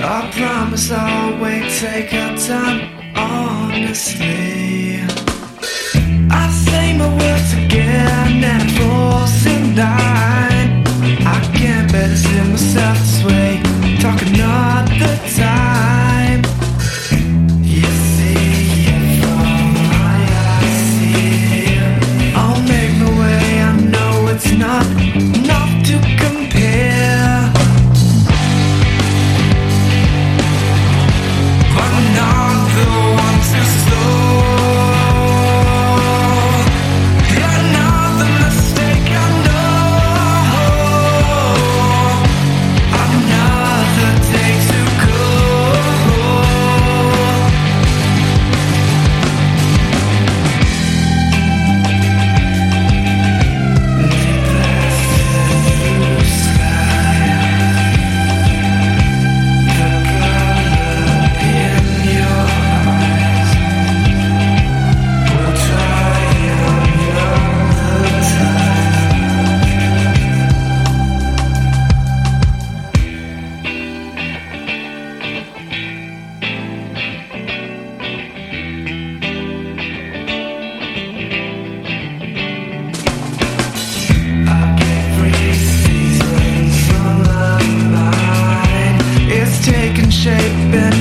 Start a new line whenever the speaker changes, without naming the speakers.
I promise I'll wait, take our time, honestly. I say my words again and it falls in line. I can't better see myself this way, talk another time. You see it from my eyes. I'll make my way, I know it's not enough to compare. But I'm not the one too slow. You're not the mistake, I know. Another day to go. Blue sky, the color in your eyes. We'll try another time. I can't read seasons on my mind. It's taking shape and